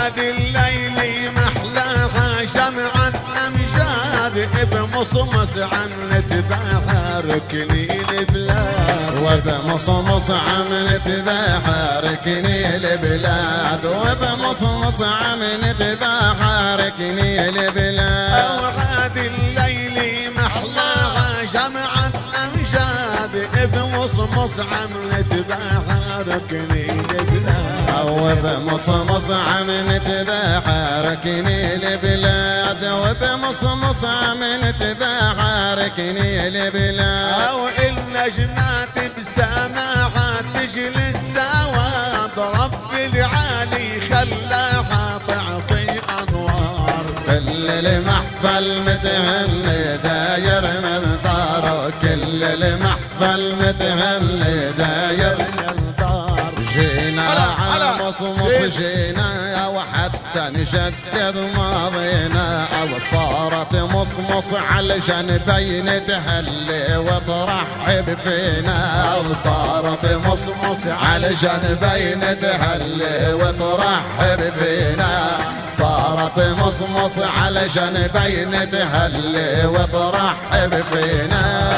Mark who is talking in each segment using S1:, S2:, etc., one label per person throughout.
S1: وهذه الليل محلاها شمعة أمجاد بمصمص عنت بحركني البلاد
S2: وبمصمص عملت بحركني البلاد وبمصمص عملت بحركني البلاد
S1: وهذه الليل محلاها جمعت أمجاد بمصمص عملت بحركني البلاد
S2: وبمصمص عملت بحركني البلاد وبمصمص عملت بحركني البلاد
S1: أو النجمات بسماعات تجلس سواد رب العالي خلاها تعطي أنوار
S2: كل المحفل متهني داير من داره كل المحفل متهني داير
S1: من دار
S2: جينا على مصمص جينا وحتى نجدد ماضينا أو صارت مصمص على الجنبين تهلي وترحب فينا أو صارت مصمص على الجنبين تهلي وترحب فينا صارت مصمص على الجنبين تهلي وترحب فينا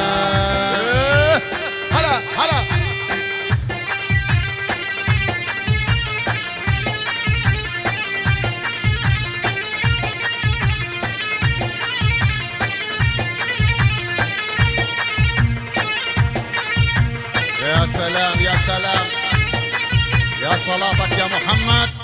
S1: هلا هلا
S2: يا سلام يا سلام يا صلاتك يا محمد.